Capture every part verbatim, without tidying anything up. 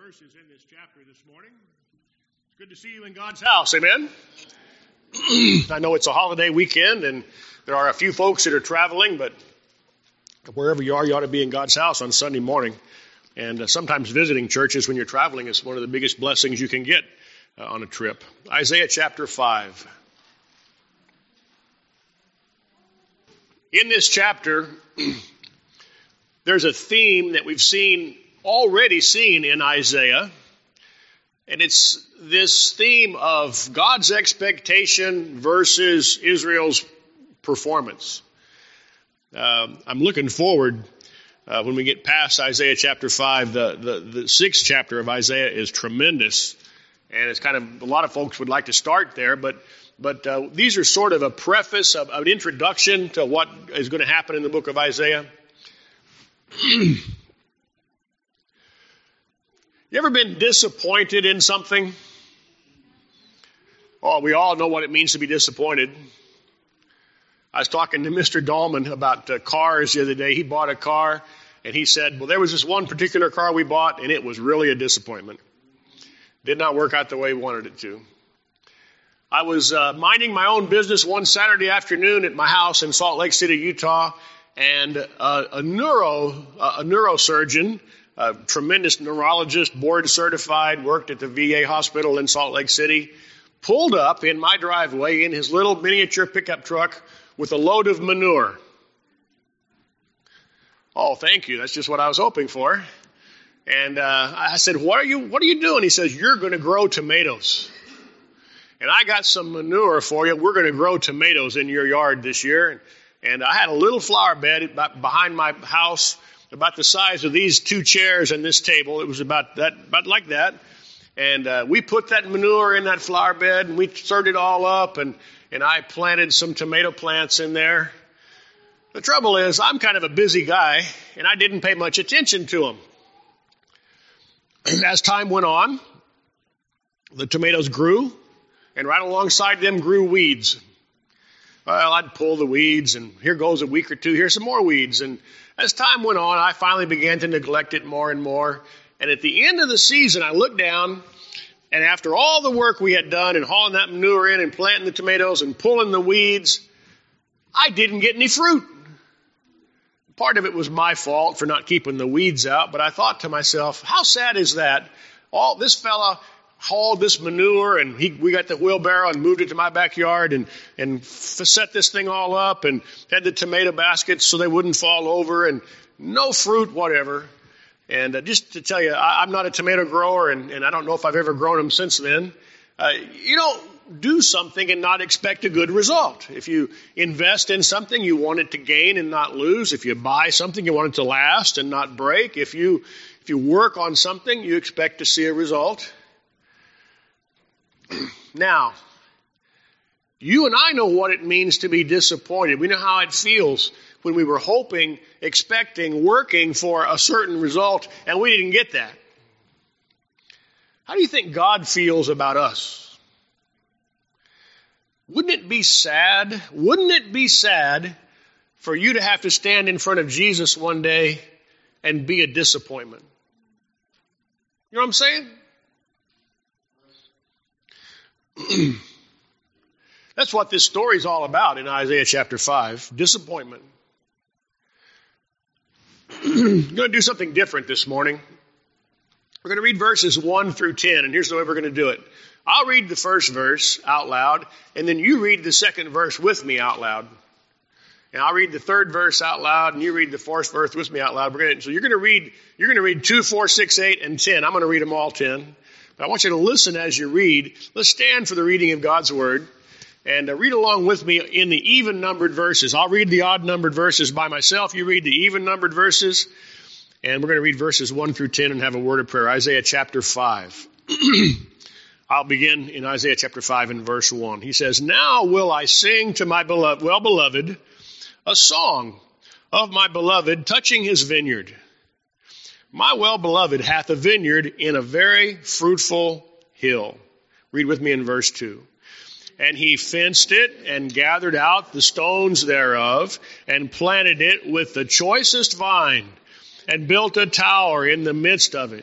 verses in this chapter this morning. It's good to see you in God's house, amen? I know it's a holiday weekend and there are a few folks that are traveling, but wherever you are, you ought to be in God's house on Sunday morning. And uh, sometimes visiting churches when you're traveling is one of the biggest blessings you can get uh, on a trip. Isaiah chapter five. In this chapter, there's a theme that we've seen, already seen in Isaiah, and it's this theme of God's expectation versus Israel's performance. Uh, I'm looking forward uh, when we get past Isaiah chapter five. The, the, the sixth chapter of Isaiah is tremendous, and it's kind of, a lot of folks would like to start there, but But uh, these are sort of a preface, of, an introduction to what is going to happen in the book of Isaiah. You ever been disappointed in something? Oh, we all know what it means to be disappointed. I was talking to Mister Dahlman about uh, cars the other day. He bought a car, and he said, well, there was this one particular car we bought, and it was really a disappointment. Did not work out the way we wanted it to. I was uh, minding my own business one Saturday afternoon at my house in Salt Lake City, Utah, and uh, a neuro uh, a neurosurgeon, a tremendous neurologist, board certified, worked at the V A hospital in Salt Lake City, pulled up in my driveway in his little miniature pickup truck with a load of manure. Oh, thank you. That's just what I was hoping for. And uh, I said, "What are you? What are you doing?" He says, "You're going to grow tomatoes. And I got some manure for you. We're going to grow tomatoes in your yard this year." And I had a little flower bed behind my house about the size of these two chairs and this table. It was about that, about like that. And uh, we put that manure in that flower bed, and we stirred it all up, and, and I planted some tomato plants in there. The trouble is, I'm kind of a busy guy, and I didn't pay much attention to them. And as time went on, the tomatoes grew. And right alongside them grew weeds. Well, I'd pull the weeds, and here goes a week or two, here's some more weeds. And as time went on, I finally began to neglect it more and more. And at the end of the season, I looked down, and after all the work we had done in hauling that manure in and planting the tomatoes and pulling the weeds, I didn't get any fruit. Part of it was my fault for not keeping the weeds out, but I thought to myself, how sad is that? All this fella hauled this manure, and he, we got the wheelbarrow and moved it to my backyard and, and f- set this thing all up and had the tomato baskets so they wouldn't fall over, and no fruit, whatever. And uh, just to tell you, I, I'm not a tomato grower, and, and I don't know if I've ever grown them since then. Uh, you don't do something and not expect a good result. If you invest in something, you want it to gain and not lose. If you buy something, you want it to last and not break. If you, if you work on something, you expect to see a result. Now, you and I know what it means to be disappointed. We know how it feels when we were hoping, expecting, working for a certain result, and we didn't get that. How do you think God feels about us? Wouldn't it be sad? Wouldn't it be sad for you to have to stand in front of Jesus one day and be a disappointment? You know what I'm saying? That's what this story is all about in Isaiah chapter five. Disappointment. I'm going to do something different this morning. We're going to read verses one through ten, and here's the way we're going to do it. I'll read the first verse out loud, and then you read the second verse with me out loud. And I'll read the third verse out loud, and you read the fourth verse with me out loud. We're going to, so you're going to read, you're going to read two, four, six, eight, and ten. I'm going to read them all ten. But I want you to listen as you read. Let's stand for the reading of God's Word and uh, read along with me in the even-numbered verses. I'll read the odd-numbered verses by myself. You read the even-numbered verses. And we're going to read verses one through ten and have a word of prayer. Isaiah chapter five. I'll begin in Isaiah chapter five and verse one. He says, "Now will I sing to my beloved, well-beloved a song of my beloved touching his vineyard. My well-beloved hath a vineyard in a very fruitful hill." Read with me in verse two. "And he fenced it and gathered out the stones thereof and planted it with the choicest vine and built a tower in the midst of it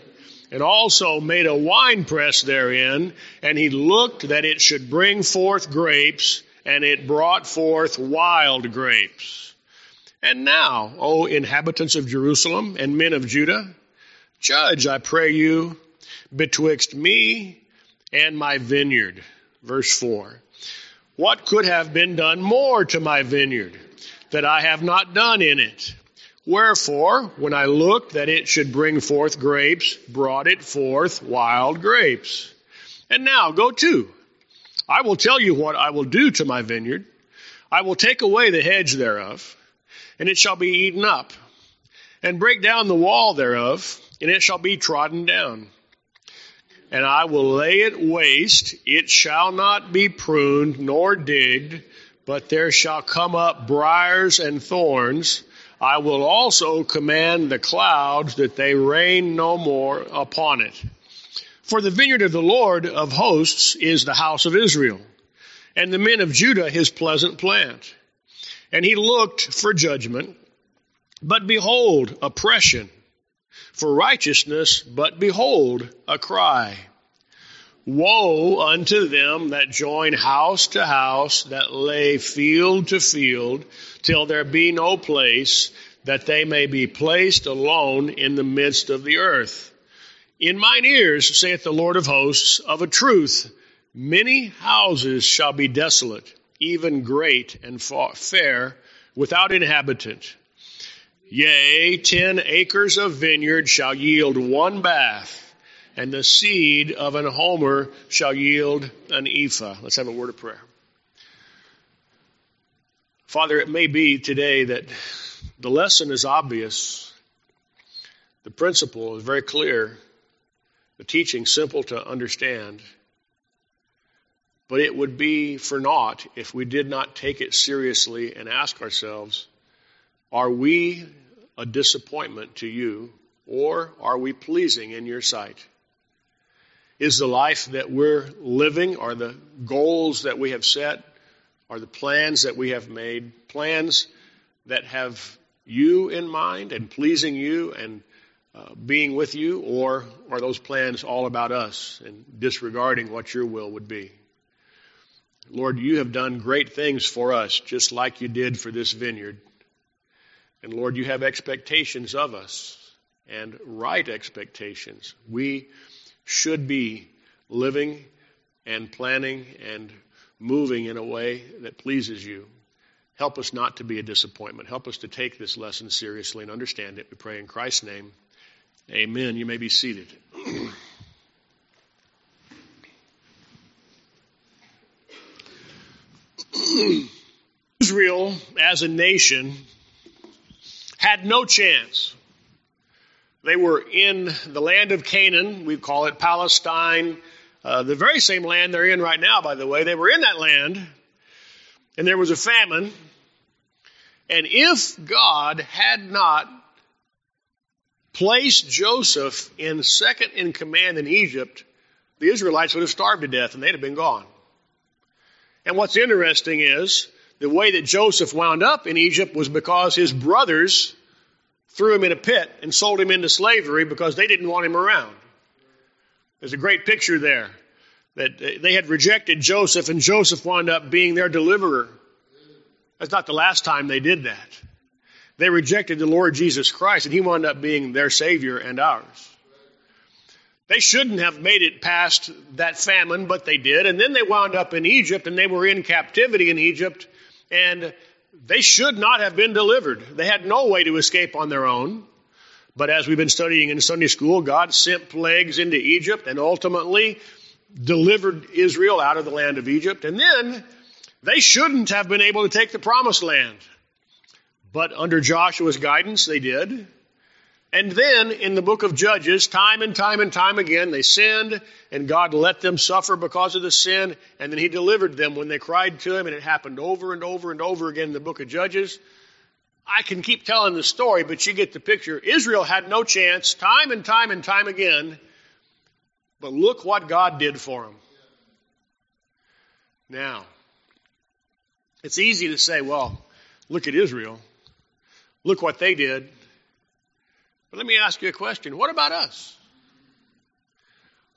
and also made a winepress therein, and he looked that it should bring forth grapes, and it brought forth wild grapes. And now, O inhabitants of Jerusalem and men of Judah, judge, I pray you, betwixt me and my vineyard. Verse four. What could have been done more to my vineyard that I have not done in it? Wherefore, when I looked that it should bring forth grapes, brought it forth wild grapes. And now, go to. I will tell you what I will do to my vineyard. I will take away the hedge thereof, and it shall be eaten up, and break down the wall thereof, and it shall be trodden down. And I will lay it waste, it shall not be pruned nor digged, but there shall come up briars and thorns. I will also command the clouds that they rain no more upon it. For the vineyard of the Lord of hosts is the house of Israel, and the men of Judah his pleasant plant. And he looked for judgment, but behold, oppression. For righteousness, but behold, a cry. Woe unto them that join house to house, that lay field to field, till there be no place, that they may be placed alone in the midst of the earth. In mine ears, saith the Lord of hosts, of a truth, many houses shall be desolate, even great and fair, without inhabitant. Yea, ten acres of vineyard shall yield one bath, and the seed of an homer shall yield an ephah. Let's have a word of prayer. Father, it may be today that the lesson is obvious. The principle is very clear. The teaching simple to understand. But it would be for naught if we did not take it seriously and ask ourselves, are we a disappointment to you, or are we pleasing in your sight? Is the life that we're living, are the goals that we have set, are the plans that we have made, plans that have you in mind and pleasing you and uh, being with you, or are those plans all about us and disregarding what your will would be? Lord, you have done great things for us, just like you did for this vineyard. And Lord, you have expectations of us, and right expectations. We should be living and planning and moving in a way that pleases you. Help us not to be a disappointment. Help us to take this lesson seriously and understand it. We pray in Christ's name. Amen. You may be seated. Israel as a nation had no chance. They were in the land of Canaan. We call it Palestine. Uh, the very same land they're in right now, by the way. They were in that land, and there was a famine. And if God had not placed Joseph in second in command in Egypt, the Israelites would have starved to death, and they'd have been gone. And what's interesting is the way that Joseph wound up in Egypt was because his brothers threw him in a pit and sold him into slavery because they didn't want him around. There's a great picture there that they had rejected Joseph, and Joseph wound up being their deliverer. That's not the last time they did that. They rejected the Lord Jesus Christ, and he wound up being their Savior and ours. They shouldn't have made it past that famine, but they did. And then they wound up in Egypt, and they were in captivity in Egypt, and they should not have been delivered. They had no way to escape on their own. But as we've been studying in Sunday school, God sent plagues into Egypt and ultimately delivered Israel out of the land of Egypt. And then they shouldn't have been able to take the promised land. But under Joshua's guidance, they did. And then in the book of Judges, time and time and time again, they sinned, and God let them suffer because of the sin, and then he delivered them when they cried to him, and it happened over and over and over again in the book of Judges. I can keep telling the story, but you get the picture. Israel had no chance, time and time and time again, but look what God did for them. Now, it's easy to say, well, look at Israel. Look what they did. But let me ask you a question. What about us?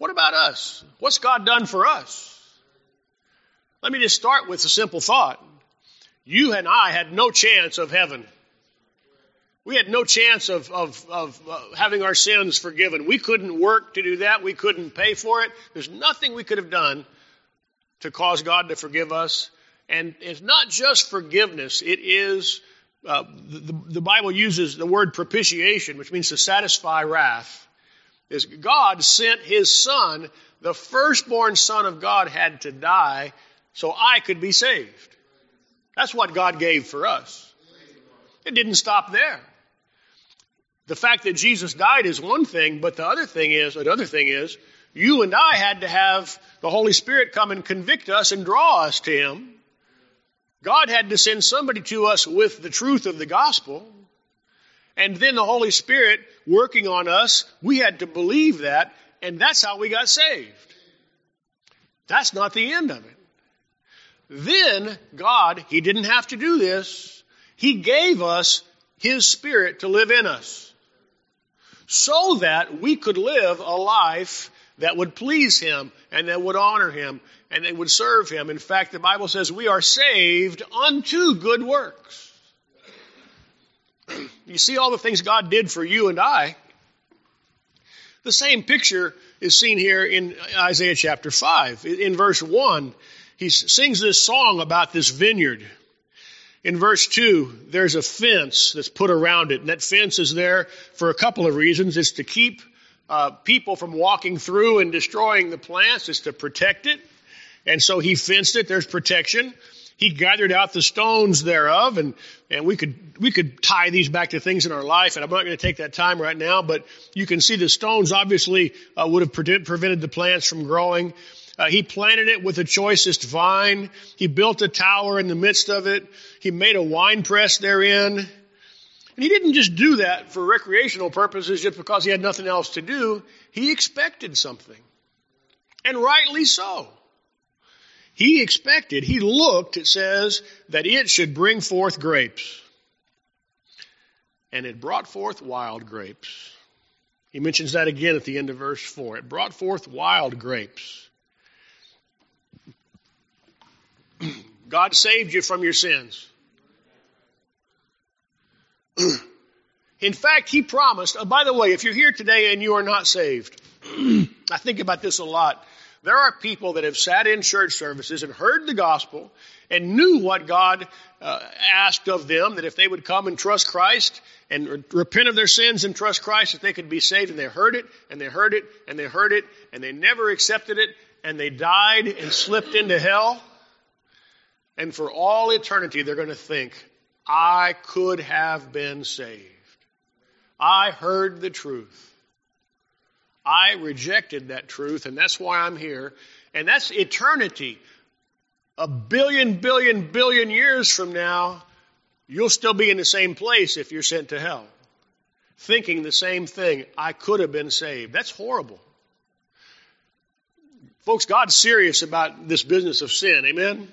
What about us? What's God done for us? Let me just start with a simple thought. You and I had no chance of heaven. We had no chance of, of, of uh, having our sins forgiven. We couldn't work to do that. We couldn't pay for it. There's nothing we could have done to cause God to forgive us. And it's not just forgiveness. It is, uh, the, the Bible uses the word propitiation, which means to satisfy wrath. Is God sent his son, the firstborn son of God had to die so I could be saved. That's what God gave for us. It didn't stop there. The fact that Jesus died is one thing, but the other thing is, another thing is, you and I had to have the Holy Spirit come and convict us and draw us to him. God had to send somebody to us with the truth of the gospel. And then the Holy Spirit working on us, we had to believe that, and that's how we got saved. That's not the end of it. Then God, he didn't have to do this. He gave us his Spirit to live in us so that we could live a life that would please him and that would honor him and that would serve him. In fact, the Bible says we are saved unto good works. You see all the things God did for you and I. The same picture is seen here in Isaiah chapter five. In verse one, he sings this song about this vineyard. In verse two, there's a fence that's put around it, and that fence is there for a couple of reasons. It's to keep uh, people from walking through and destroying the plants. It's to protect it. And so he fenced it. There's protection. He gathered out the stones thereof, and, and we could we could tie these back to things in our life, and I'm not going to take that time right now, but you can see the stones obviously uh, would have pre- prevented the plants from growing. Uh, he planted it with the choicest vine. He built a tower in the midst of it. He made a wine press therein. And he didn't just do that for recreational purposes just because he had nothing else to do. He expected something. And rightly so. He expected, he looked, it says, that it should bring forth grapes. And it brought forth wild grapes. He mentions that again at the end of verse four. It brought forth wild grapes. God saved you from your sins. In fact, he promised, oh, by the way, if you're here today and you are not saved, I think about this a lot. There are people that have sat in church services and heard the gospel and knew what God uh, asked of them, that if they would come and trust Christ and re- repent of their sins and trust Christ, that they could be saved. And they heard it, and they heard it, and they heard it, and they never accepted it, and they died and slipped into hell. And for all eternity, they're going to think, I could have been saved. I heard the truth. I rejected that truth, and that's why I'm here. And that's eternity. A billion, billion, billion years from now, you'll still be in the same place if you're sent to hell. Thinking the same thing. I could have been saved. That's horrible. Folks, God's serious about this business of sin. Amen?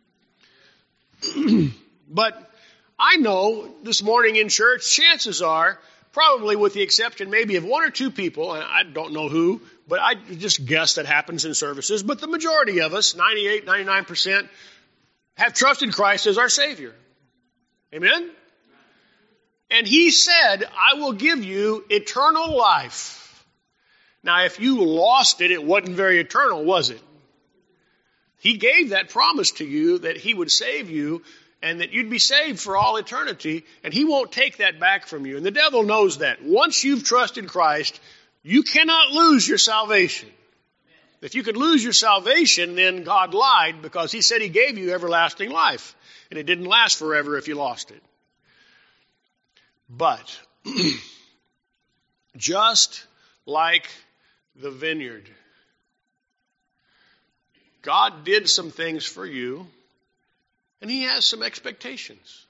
But I know this morning in church, chances are, probably with the exception maybe of one or two people, and I don't know who, but I just guess that happens in services, but the majority of us, ninety-eight, ninety-nine percent, have trusted Christ as our Savior. Amen? And he said, I will give you eternal life. Now, if you lost it, it wasn't very eternal, was it? He gave that promise to you that he would save you and that you'd be saved for all eternity, and he won't take that back from you. And the devil knows that. Once you've trusted Christ, you cannot lose your salvation. If you could lose your salvation, then God lied, because he said he gave you everlasting life, and it didn't last forever if you lost it. But just like the vineyard, God did some things for you, and he has some expectations.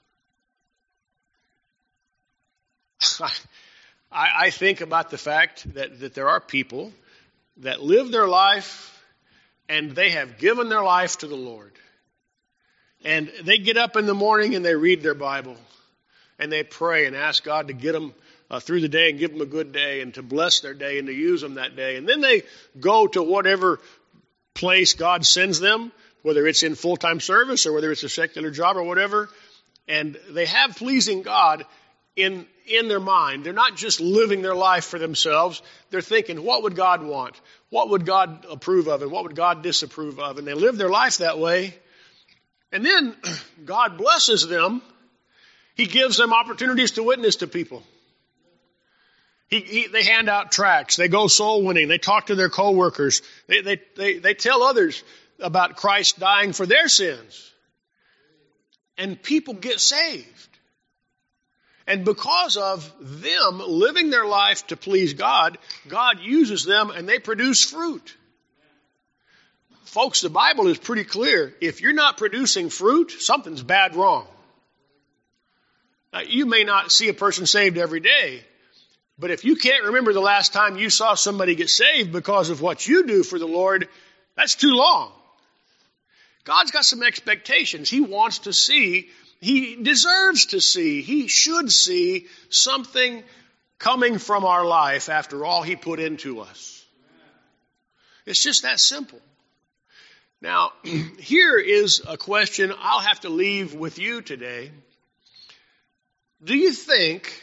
I, I think about the fact that, that there are people that live their life and they have given their life to the Lord. And they get up in the morning and they read their Bible and they pray and ask God to get them uh, through the day and give them a good day and to bless their day and to use them that day. And then they go to whatever place God sends them, whether it's in full-time service or whether it's a secular job or whatever. And they have pleasing God in in their mind. They're not just living their life for themselves. They're thinking, what would God want? What would God approve of? And what would God disapprove of? And they live their life that way. And then God blesses them. He gives them opportunities to witness to people. He, he, they hand out tracts. They go soul winning. They talk to their coworkers. They, they, they, they tell others about Christ dying for their sins. And people get saved. And because of them living their life to please God, God uses them and they produce fruit. Folks, the Bible is pretty clear. If you're not producing fruit, something's bad wrong. Now, you may not see a person saved every day, but if you can't remember the last time you saw somebody get saved because of what you do for the Lord, that's too long. God's got some expectations. He wants to see, he deserves to see, he should see something coming from our life after all he put into us. It's just that simple. Now, here is a question I'll have to leave with you today. Do you think,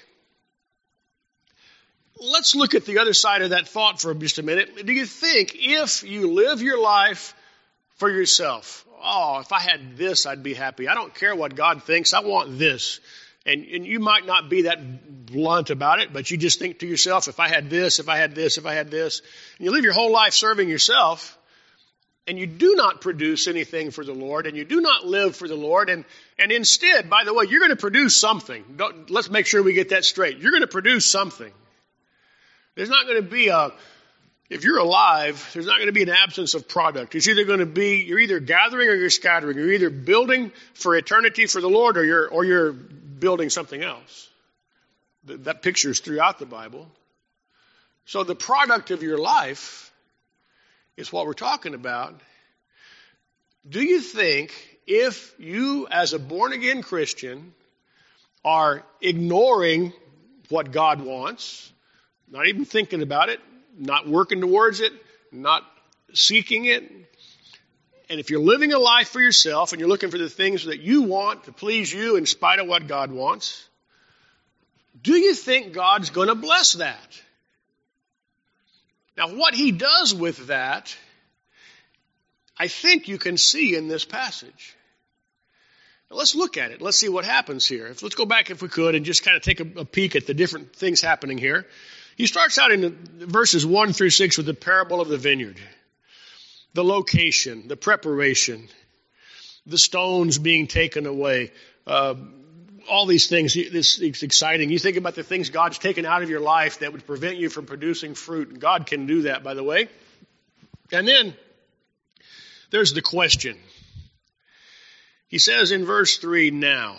let's look at the other side of that thought for just a minute. Do you think if you live your life for yourself, oh, if I had this, I'd be happy. I don't care what God thinks. I want this. And, and you might not be that blunt about it, but you just think to yourself, if I had this, if I had this, if I had this. And you live your whole life serving yourself, and you do not produce anything for the Lord, and you do not live for the Lord. And, and instead, by the way, you're going to produce something. Don't, let's make sure we get that straight. You're going to produce something. There's not going to be a... If you're alive, there's not going to be an absence of product. It's either going to be, you're either gathering or you're scattering. You're either building for eternity for the Lord or you're, or you're building something else. That picture is throughout the Bible. So the product of your life is what we're talking about. Do you think if you as a born-again Christian are ignoring what God wants, not even thinking about it, not working towards it, not seeking it. And if you're living a life for yourself and you're looking for the things that you want to please you in spite of what God wants, do you think God's going to bless that? Now, what he does with that, I think you can see in this passage. Now, let's look at it. Let's see what happens here. If, let's go back, if we could, and just kind of take a, a peek at the different things happening here. He starts out in verses one through six with the parable of the vineyard. The location, the preparation, the stones being taken away, uh, all these things. This is exciting. You think about the things God's taken out of your life that would prevent you from producing fruit. God can do that, by the way. And then there's the question. He says in verse three, now,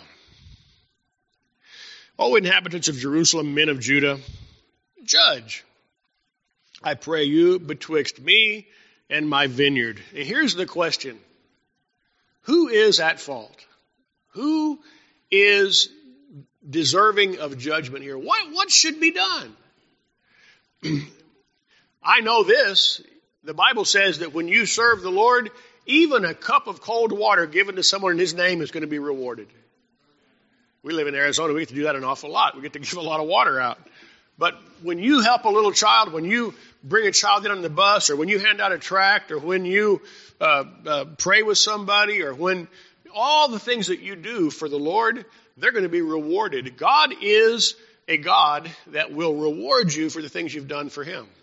O inhabitants of Jerusalem, men of Judah, judge, I pray you, betwixt me and my vineyard. And here's the question. Who is at fault? Who is deserving of judgment here? What, what should be done? I know this. The Bible says that when you serve the Lord, even a cup of cold water given to someone in his name is going to be rewarded. We live in Arizona. We get to do that an awful lot. We get to give a lot of water out. But when you help a little child, when you bring a child in on the bus, or when you hand out a tract, or when you uh, uh, pray with somebody, or when all the things that you do for the Lord, they're going to be rewarded. God is a God that will reward you for the things you've done for him.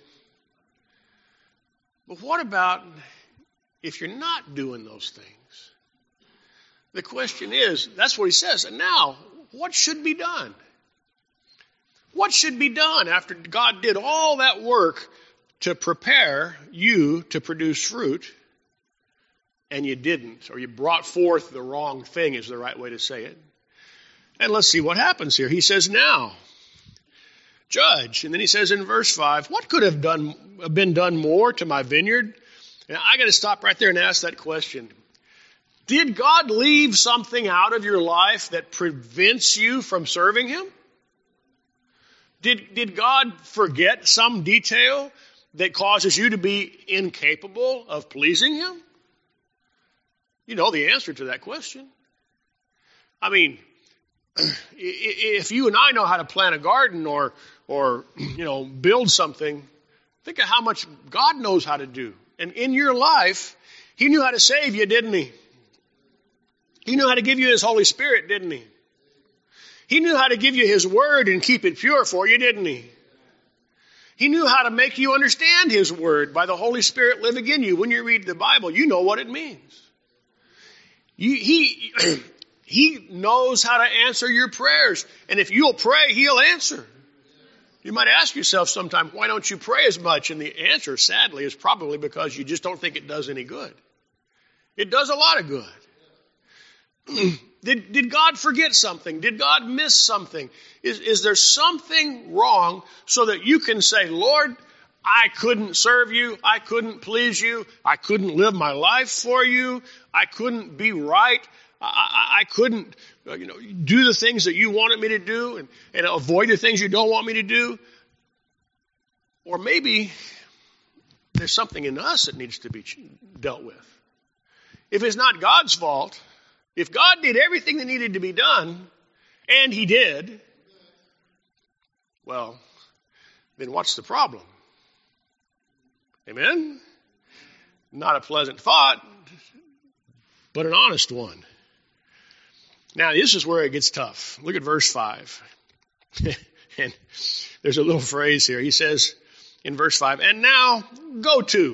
But what about if you're not doing those things? The question is, that's what he says. And now, what should be done? What should be done after God did all that work to prepare you to produce fruit, and you didn't, or you brought forth the wrong thing is the right way to say it? And let's see what happens here. He says, now, judge. And then he says in verse five, what could have done been done more to my vineyard? And I got to stop right there and ask that question. Did God leave something out of your life that prevents you from serving him? Did, did God forget some detail that causes you to be incapable of pleasing him? You know the answer to that question. I mean, if you and I know how to plant a garden or, or, you know, build something, think of how much God knows how to do. And in your life, he knew how to save you, didn't he? He knew how to give you his Holy Spirit, didn't he? He knew how to give you his word and keep it pure for you, didn't he? He knew how to make you understand his word by the Holy Spirit living in you. When you read the Bible, you know what it means. You, he, he knows how to answer your prayers. And if you'll pray, he'll answer. You might ask yourself sometime, why don't you pray as much? And the answer, sadly, is probably because you just don't think it does any good. It does a lot of good. Did, did God forget something? Did God miss something? Is, is there something wrong so that you can say, Lord, I couldn't serve you. I couldn't please you. I couldn't live my life for you. I couldn't be right. I, I, I couldn't uh, you know, do the things that you wanted me to do and, and avoid the things you don't want me to do. Or maybe there's something in us that needs to be dealt with. If it's not God's fault, if God did everything that needed to be done, and he did, well, then what's the problem? Amen? Not a pleasant thought, but an honest one. Now, this is where it gets tough. Look at verse five. And there's a little phrase here. He says in verse five, and now go to.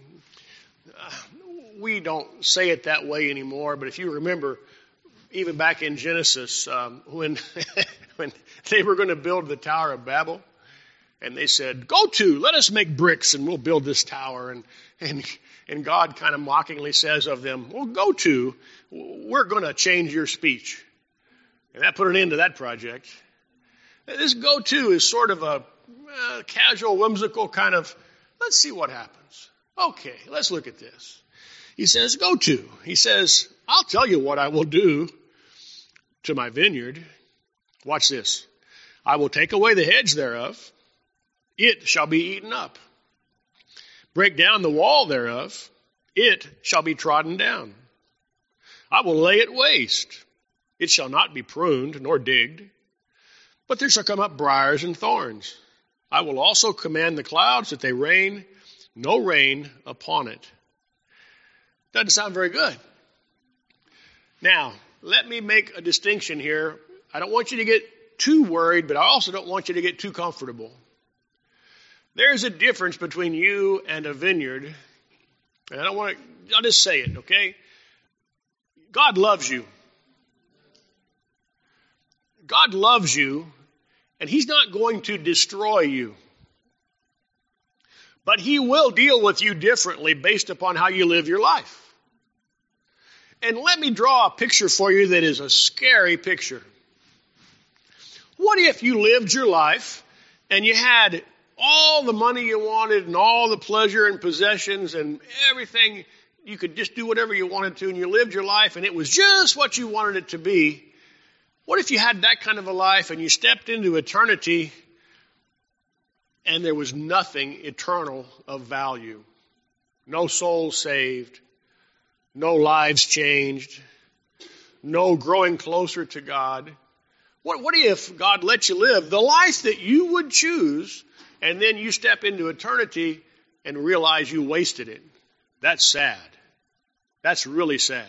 We don't say it that way anymore, but if you remember, even back in Genesis, um, when when they were going to build the Tower of Babel, and they said, go to, let us make bricks and we'll build this tower. And and, and God kind of mockingly says of them, well, go to, we're going to change your speech. And that put an end to that project. This go to is sort of a uh, casual, whimsical kind of, let's see what happens. Okay, let's look at this. He says, go to. He says, I'll tell you what I will do to my vineyard. Watch this. I will take away the hedge thereof. It shall be eaten up. Break down the wall thereof. It shall be trodden down. I will lay it waste. It shall not be pruned nor digged. But there shall come up briars and thorns. I will also command the clouds that they rain no rain upon it. Doesn't sound very good. Now, let me make a distinction here. I don't want you to get too worried, but I also don't want you to get too comfortable. There's a difference between you and a vineyard. And I don't want to, I'll just say it, okay? God loves you. God loves you, and he's not going to destroy you. But he will deal with you differently based upon how you live your life. And let me draw a picture for you that is a scary picture. What if you lived your life and you had all the money you wanted and all the pleasure and possessions and everything, you could just do whatever you wanted to, and you lived your life and it was just what you wanted it to be? What if you had that kind of a life and you stepped into eternity and there was nothing eternal of value? No souls saved. No lives changed. No growing closer to God. What, what if God let you live the life that you would choose, and then you step into eternity and realize you wasted it? That's sad. That's really sad.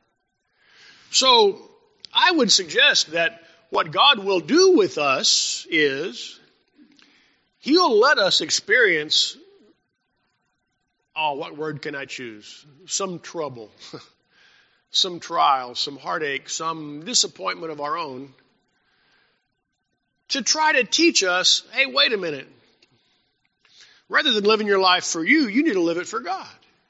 So I would suggest that what God will do with us is he'll let us experience, oh, what word can I choose? Some trouble, some trial, some heartache, some disappointment of our own, to try to teach us, hey, wait a minute. Rather than living your life for you, you need to live it for God.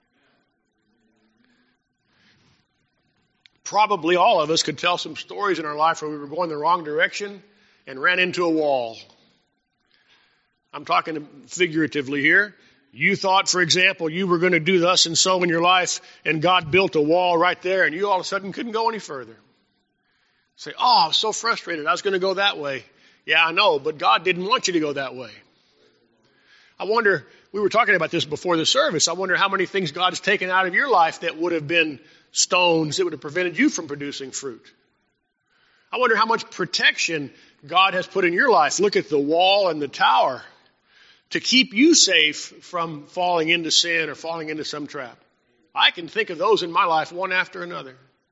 Probably all of us could tell some stories in our life where we were going the wrong direction and ran into a wall. I'm talking figuratively here. You thought, for example, you were going to do thus and so in your life, and God built a wall right there, and you all of a sudden couldn't go any further. Say, oh, I was so frustrated. I was going to go that way. Yeah, I know, but God didn't want you to go that way. I wonder, we were talking about this before the service, I wonder how many things God has taken out of your life that would have been stones that would have prevented you from producing fruit. I wonder how much protection God has put in your life. Look at the wall and the tower to keep you safe from falling into sin or falling into some trap. I can think of those in my life one after another.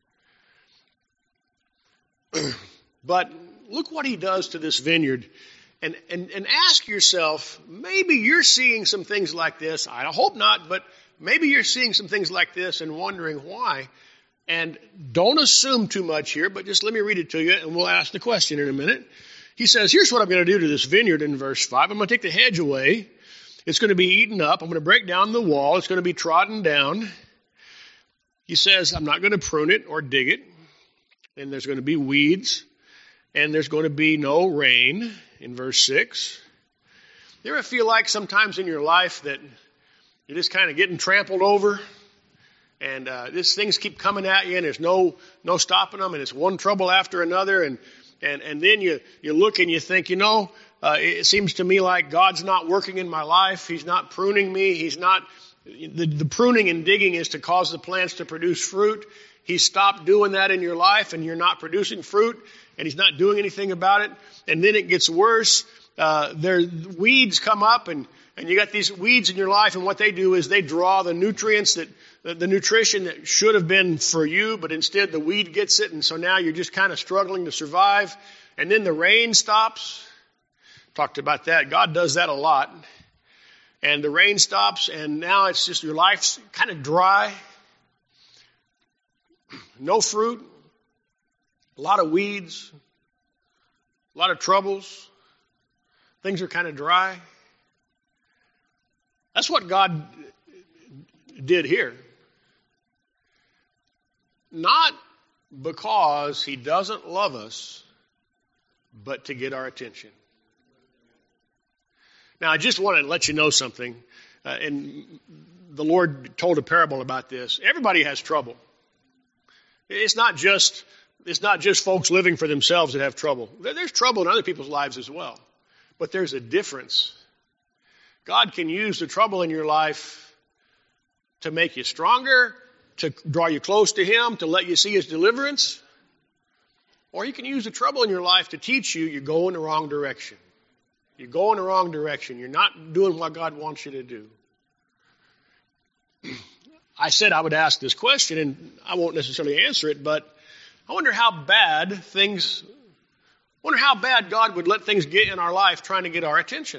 But look what he does to this vineyard. And, and, and ask yourself, maybe you're seeing some things like this. I hope not, but maybe you're seeing some things like this and wondering why. And don't assume too much here, but just let me read it to you and we'll ask the question in a minute. He says, here's what I'm going to do to this vineyard in verse five. I'm going to take the hedge away. It's going to be eaten up. I'm going to break down the wall. It's going to be trodden down. He says, I'm not going to prune it or dig it. And there's going to be weeds. And there's going to be no rain in verse six. You ever feel like sometimes in your life that you're just kind of getting trampled over? And uh, these things keep coming at you and there's no no stopping them. And it's one trouble after another. And and, and then you, you look and you think, you know, uh, it seems to me like God's not working in my life. He's not pruning me. He's not... The, the pruning and digging is to cause the plants to produce fruit. He stopped doing that in your life and you're not producing fruit and he's not doing anything about it. And then it gets worse. Uh, there, weeds come up and, and you got these weeds in your life and what they do is they draw the nutrients that, the, the nutrition that should have been for you, but instead the weed gets it. And so now you're just kind of struggling to survive. And then the rain stops. Talked about that. God does that a lot. And the rain stops, and now it's just your life's kind of dry. No fruit. A lot of weeds. A lot of troubles. Things are kind of dry. That's what God did here. Not because he doesn't love us, but to get our attention. Now, I just want to let you know something, uh, and the Lord told a parable about this. Everybody has trouble. It's not just it's not just folks living for themselves that have trouble. There's trouble in other people's lives as well, but there's a difference. God can use the trouble in your life to make you stronger, to draw you close to Him, to let you see His deliverance, or He can use the trouble in your life to teach you you're going the wrong direction. You're going the wrong direction. You're not doing what God wants you to do. I said I would ask this question, and I won't necessarily answer it, but I wonder how bad things, wonder how bad God would let things get in our life trying to get our attention.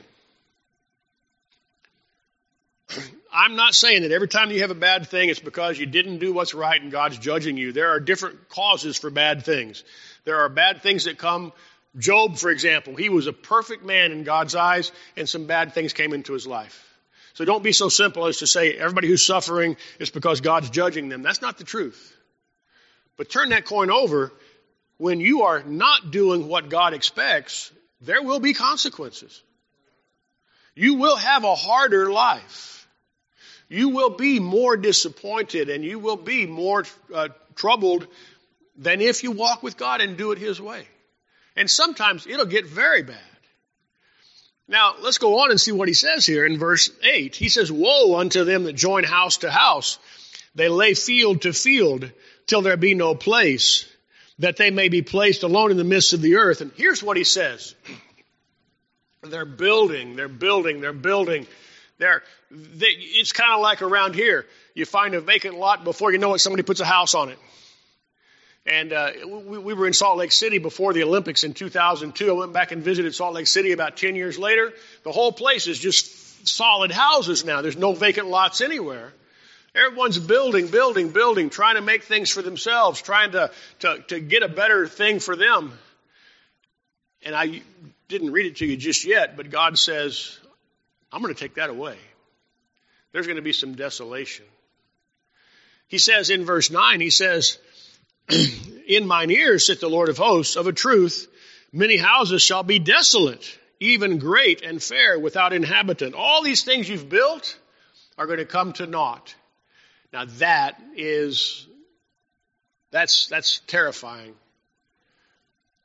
I'm not saying that every time you have a bad thing, it's because you didn't do what's right and God's judging you. There are different causes for bad things. There are bad things that come. Job, for example, he was a perfect man in God's eyes, and some bad things came into his life. So don't be so simple as to say everybody who's suffering is because God's judging them. That's not the truth. But turn that coin over. When you are not doing what God expects, there will be consequences. You will have a harder life. You will be more disappointed, and you will be more uh, troubled than if you walk with God and do it His way. And sometimes it'll get very bad. Now, let's go on and see what he says here in verse eight. He says, woe unto them that join house to house. They lay field to field till there be no place, that they may be placed alone in the midst of the earth. And here's what he says. They're building, they're building, they're building. They're, they, it's kind of like around here. You find a vacant lot, before you know it, somebody puts a house on it. And uh, we, we were in Salt Lake City before the Olympics in two thousand two. I went back and visited Salt Lake City about ten years later. The whole place is just solid houses now. There's no vacant lots anywhere. Everyone's building, building, building, trying to make things for themselves, trying to, to, to get a better thing for them. And I didn't read it to you just yet, but God says, I'm going to take that away. There's going to be some desolation. He says in verse nine, he says, in mine ears, saith the Lord of hosts, of a truth, many houses shall be desolate, even great and fair, without inhabitant. All these things you've built are going to come to naught. Now that is, that's, that's terrifying.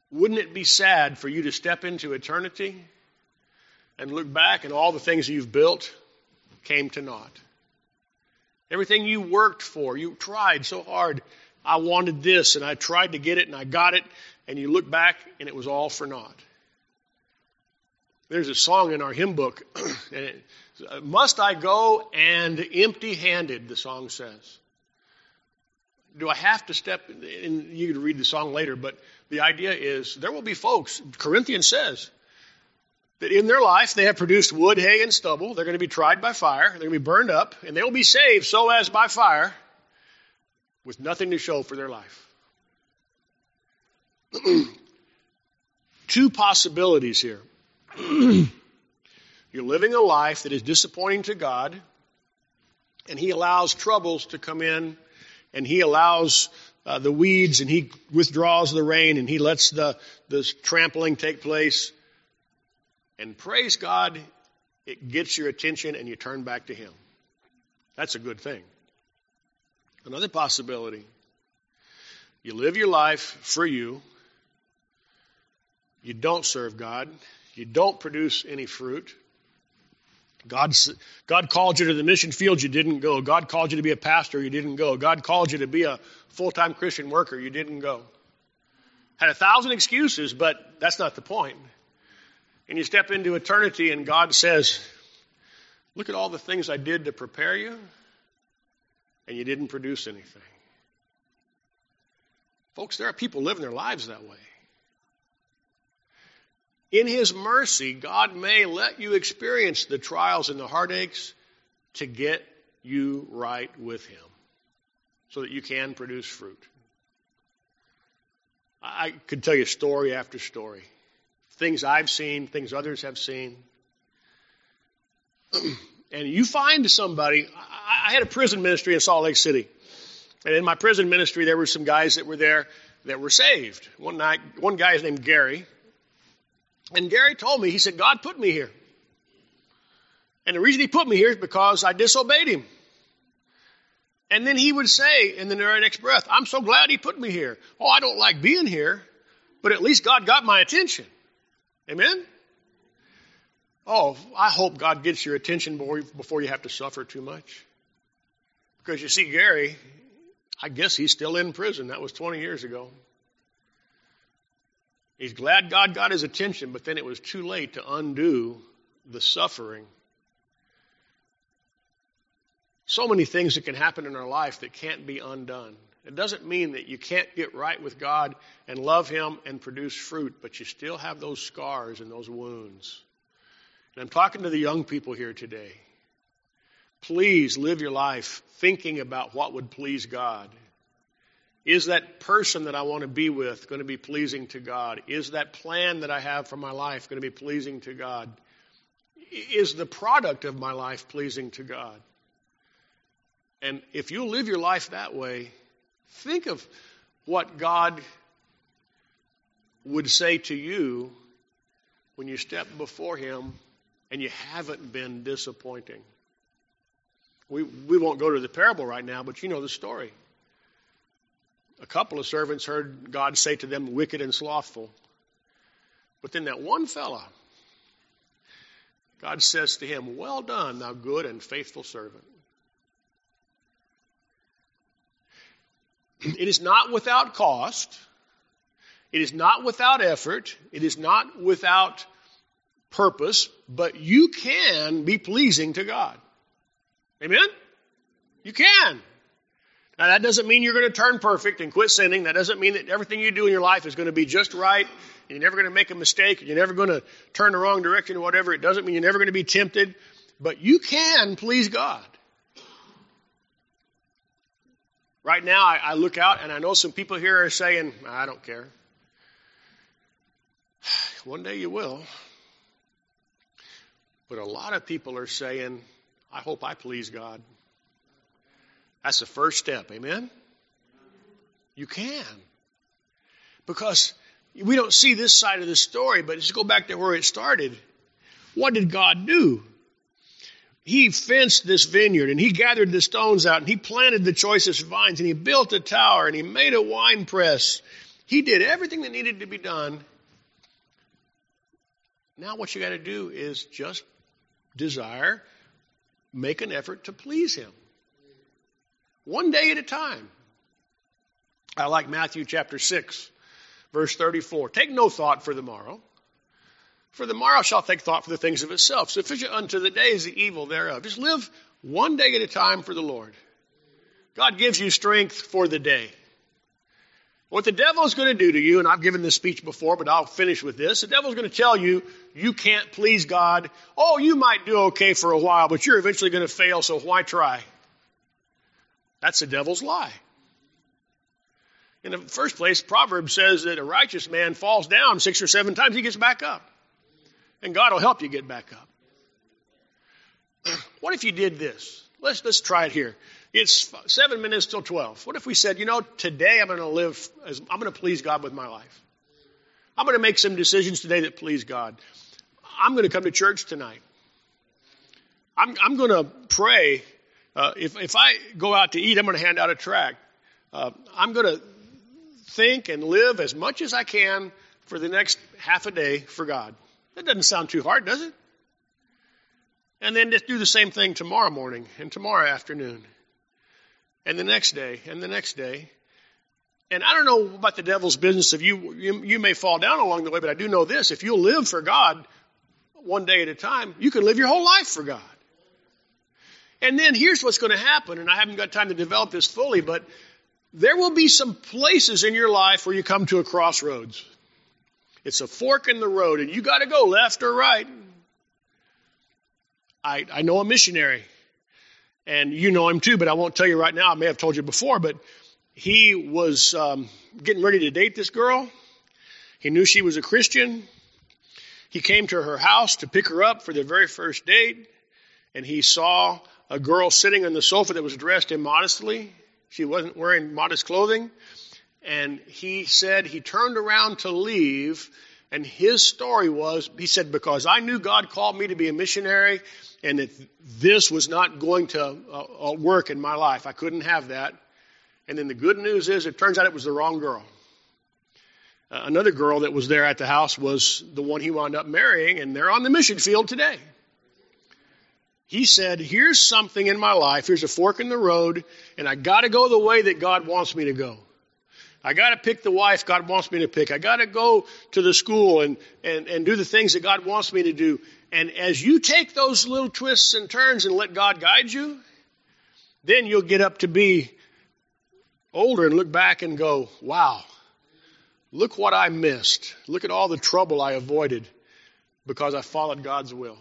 Wouldn't it be sad for you to step into eternity and look back and all the things you've built came to naught? Everything you worked for, you tried so hard. I wanted this and I tried to get it and I got it. And you look back and it was all for naught. There's a song in our hymn book. And it, Must I go and empty-handed, the song says. Do I have to step in? You can read the song later, but the idea is there will be folks, Corinthians says, that in their life they have produced wood, hay, and stubble. They're going to be tried by fire. They're going to be burned up, and they will be saved so as by fire with nothing to show for their life. Two possibilities here. You're living a life that is disappointing to God, and He allows troubles to come in, and He allows uh, the weeds, and He withdraws the rain, and He lets the, the trampling take place. And praise God, it gets your attention, and you turn back to Him. That's a good thing. Another possibility, you live your life for you. You don't serve God. You don't produce any fruit. God, God called you to the mission field, you didn't go. God called you to be a pastor, you didn't go. God called you to be a full-time Christian worker, you didn't go. Had a thousand excuses, but that's not the point. And you step into eternity and God says, look at all the things I did to prepare you, and you didn't produce anything. Folks, there are people living their lives that way. In His mercy, God may let you experience the trials and the heartaches to get you right with Him so that you can produce fruit. I could tell you story after story. Things I've seen, things others have seen. And you find somebody, I had a prison ministry in Salt Lake City. And in my prison ministry, there were some guys that were there that were saved. One night, one guy is named Gary. And Gary told me, he said, God put me here. And the reason He put me here is because I disobeyed Him. And then he would say in the very next breath, I'm so glad He put me here. Oh, I don't like being here, but at least God got my attention. Amen? Oh, I hope God gets your attention before you have to suffer too much. Because you see, Gary, I guess he's still in prison. That was twenty years ago. He's glad God got his attention, but then it was too late to undo the suffering. So many things that can happen in our life that can't be undone. It doesn't mean that you can't get right with God and love Him and produce fruit, but you still have those scars and those wounds. And I'm talking to the young people here today. Please live your life thinking about what would please God. Is that person that I want to be with going to be pleasing to God? Is that plan that I have for my life going to be pleasing to God? Is the product of my life pleasing to God? And if you live your life that way, think of what God would say to you when you step before Him and you haven't been disappointing. We, we won't go to the parable right now, but you know the story. A couple of servants heard God say to them, wicked and slothful. But then that one fella, God says to him, well done, thou good and faithful servant. It is not without cost. It is not without effort. It is not without purpose, but you can be pleasing to God. Amen? You can. Now, that doesn't mean you're going to turn perfect and quit sinning. That doesn't mean that everything you do in your life is going to be just right, and you're never going to make a mistake, and you're never going to turn the wrong direction or whatever. It doesn't mean you're never going to be tempted, but you can please God. Right now, I, I look out, and I know some people here are saying, I don't care. One day you will. But a lot of people are saying, I hope I please God. That's the first step, amen? You can. Because we don't see this side of the story, but just go back to where it started. What did God do? He fenced this vineyard, and He gathered the stones out, and He planted the choicest vines, and He built a tower, and He made a wine press. He did everything that needed to be done. Now what you got to do is just desire, make an effort to please him. One day at a time. I like Matthew chapter six, verse thirty-four. Take no thought for the morrow, for the morrow shall take thought for the things of itself. Sufficient unto the day is the evil thereof. Just live one day at a time for the Lord. God gives you strength for the day. What the devil is going to do to you, and I've given this speech before, but I'll finish with this. The devil is going to tell you, you can't please God. Oh, you might do okay for a while, but you're eventually going to fail, so why try? That's the devil's lie. In the first place, Proverbs says that a righteous man falls down six or seven times, he gets back up. And God will help you get back up. What if you did this? Let's, let's try it here. It's seven minutes till twelve. What if we said, you know, today I'm going to live, as, I'm going to please God with my life. I'm going to make some decisions today that please God. I'm going to come to church tonight. I'm, I'm going to pray. Uh, if, if I go out to eat, I'm going to hand out a tract. Uh, I'm going to think and live as much as I can for the next half a day for God. That doesn't sound too hard, does it? And then just do the same thing tomorrow morning and tomorrow afternoon. And the next day, and the next day. And I don't know about the devil's business. If you, you you may fall down along the way, but I do know this. If you'll live for God one day at a time, you can live your whole life for God. And then here's what's going to happen, and I haven't got time to develop this fully, but there will be some places in your life where you come to a crossroads. It's a fork in the road, and you got to go left or right. I, I know a missionary. And you know him too, but I won't tell you right now. I may have told you before, but he was um, getting ready to date this girl. He knew she was a Christian. He came to her house to pick her up for their very first date, and he saw a girl sitting on the sofa that was dressed immodestly. She wasn't wearing modest clothing. And he said he turned around to leave, and his story was, he said, because I knew God called me to be a missionary, and that this was not going to uh, work in my life. I couldn't have that. And then the good news is, it turns out it was the wrong girl. Uh, another girl that was there at the house was the one he wound up marrying, and they're on the mission field today. He said, here's something in my life, here's a fork in the road, and I got to go the way that God wants me to go. I got to pick the wife God wants me to pick. I got to go to the school and, and, and do the things that God wants me to do. And as you take those little twists and turns and let God guide you, then you'll get up to be older and look back and go, wow, look what I missed. Look at all the trouble I avoided because I followed God's will.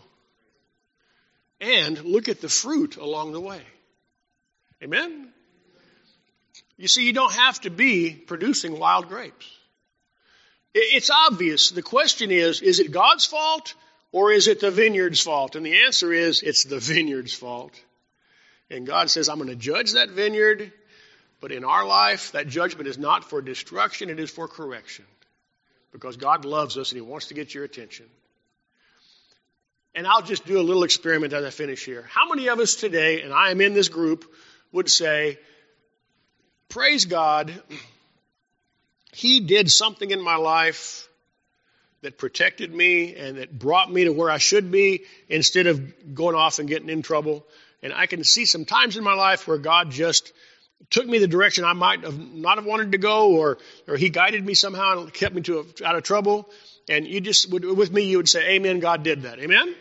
And look at the fruit along the way. Amen? You see, you don't have to be producing wild grapes. It's obvious. The question is, is it God's fault or is it the vineyard's fault? And the answer is, it's the vineyard's fault. And God says, I'm going to judge that vineyard. But in our life, that judgment is not for destruction, it is for correction. Because God loves us and he wants to get your attention. And I'll just do a little experiment as I finish here. How many of us today, and I am in this group, would say, praise God, he did something in my life that protected me and that brought me to where I should be instead of going off and getting in trouble. And I can see some times in my life where God just took me the direction I might have not have wanted to go, or or he guided me somehow and kept me to a, out of trouble. And you just, would, with me, you would say, amen, God did that. Amen?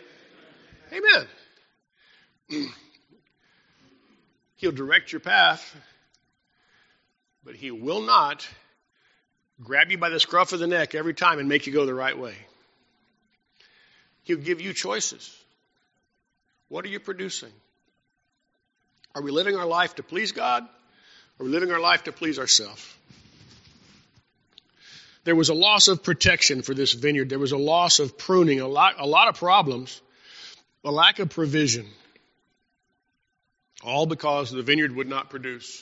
Amen. He'll direct your path, but he will not grab you by the scruff of the neck every time and make you go the right way. He'll give you choices. What are you producing? Are we living our life to please God? Or are we living our life to please ourselves? There was a loss of protection for this vineyard. There was a loss of pruning, a lot, a lot of problems, a lack of provision. All because the vineyard would not produce.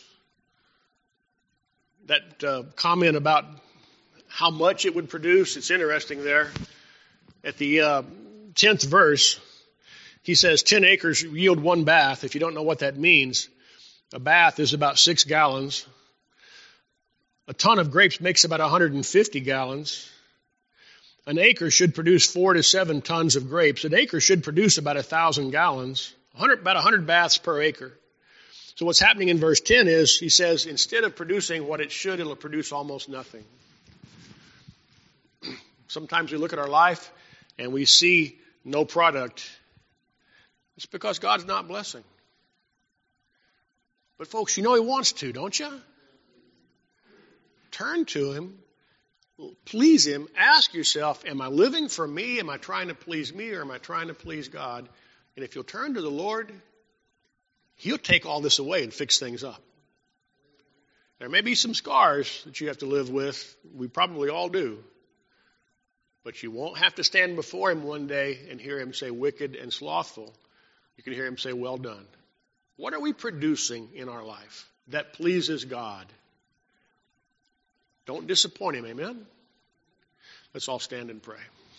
That uh, comment about how much it would produce, it's interesting there. At the uh, tenth verse, he says ten acres yield one bath. If you don't know what that means, a bath is about six gallons. A ton of grapes makes about one hundred fifty gallons. An acre should produce four to seven tons of grapes. An acre should produce about one thousand gallons, one hundred, about one hundred baths per acre. So what's happening in verse ten is, he says, instead of producing what it should, it'll produce almost nothing. Sometimes we look at our life and we see no product. It's because God's not blessing. But folks, you know He wants to, don't you? Turn to Him. Please Him. Ask yourself, am I living for me? Am I trying to please me, or am I trying to please God? And if you'll turn to the Lord, He'll take all this away and fix things up. There may be some scars that you have to live with. We probably all do. But you won't have to stand before Him one day and hear Him say, wicked and slothful. You can hear Him say, well done. What are we producing in our life that pleases God? Don't disappoint Him, amen? Let's all stand and pray.